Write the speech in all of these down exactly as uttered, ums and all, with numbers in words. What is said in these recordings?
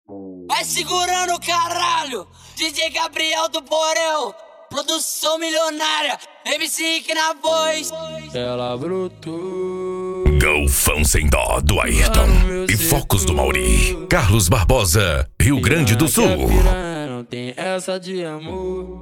Vai segurando o caralho, D J Gabriel do Borel, produção milionária, M C Rick na voz. Ela brotou. Golfão sem dó do Ayrton e Focos do Mauri. Carlos Barbosa, Rio Grande do Sul. Não tem essa de amor.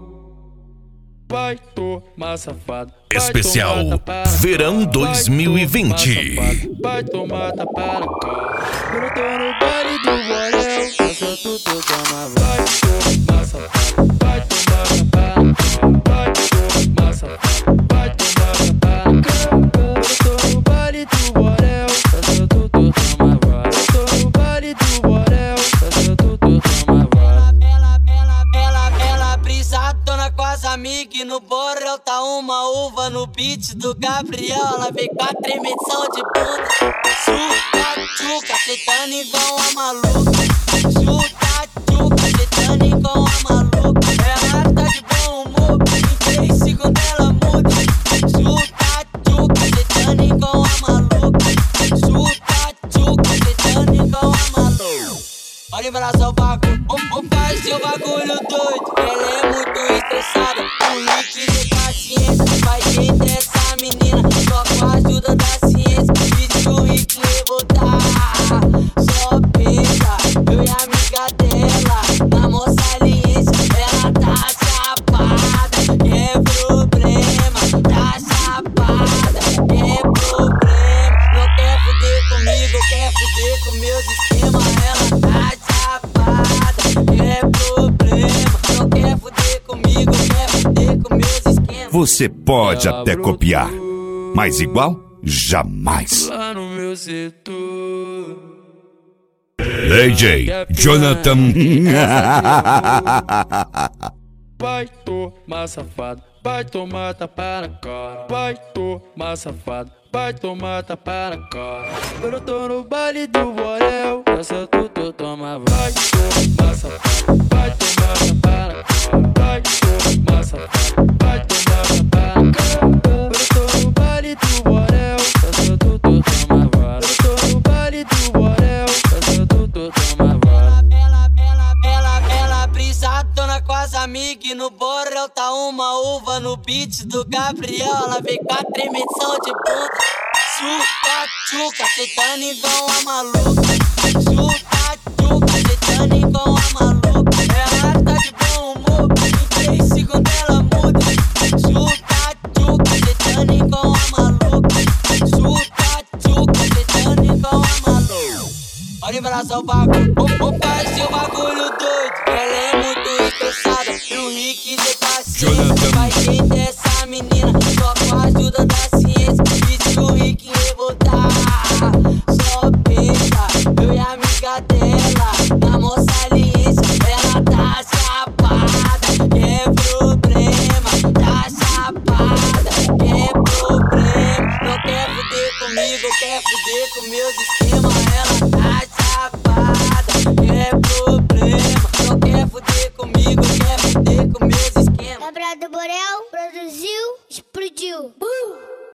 Vai tomar safado. Especial Verão dois mil e vinte. Vai tomar tapa na cara. Eu tô no baile do Borel, dança tudo toma. Vai tomar safado. Vai tomar tapa na cara. Vai tomar safado. Vai tomar tapa na cara. Eu tô no baile do Borel, dança tudo toma. Eu tô no baile do Borel, dança tudo toma. Bela, bela, bela, bela, brisadona com as amigas. No Borel tá uma uva no beat do Gabriel. Ela vem com a tremensão de bunda. Chuta, tchuca, cetando igual a maluca. Chuta, tchuca, cetando igual a maluca. Ela tá de bom humor, em três segundos ela muda. Chuta, tchuca, cetando igual a maluca. Chuta, tchuca, cetando igual a maluca. Olha pra seu bagulho, vamos fazer seu bagulho doido. Ela é muito estressada, um link de paciência. Vai ter dessa menina, só com a ajuda da ciência. Disse o Rick levantar, só pensa. Eu e a amiga dela, na moça aliência. Ela tá chapada, é problema. Tá chapada, é problema. Não quer fuder comigo, quer fuder com meus esquemas. Ela tá é problema, não quer fuder comigo, quer fuder com meus esquemas. Você pode até copiar, mas igual, jamais. Lá no meu setor, D J Jonathan. vai tomar safado, vai tomar tapa na cara. Vai tomar safado, vai tomar tapa na cara. Eu tô no baile do Borel, dança tudo toma. Vai tomar safado, vai tomar tapa na cara. Vai tomar safado, vai tomar tapa na cara. Eu tô no baile do Borel, dança tudo toma. Eu tô no baile do Borel, dança tudo toma. Bela, bela, bela, bela, brisadona com as amigas. No Borel tá uma uva no beat do Gabriel. Ela vem com a tremensão de bunda. Chuta, tchuca, cetando igual a maluca. Chuta, tchuca, cetando igual a maluca. Ela tá de bom humor, em três segundos ela muda. Chuta, tchuca, cetando igual a maluca. Chuta, tchuca, cetando igual a maluca. Olha pra seu bagulho,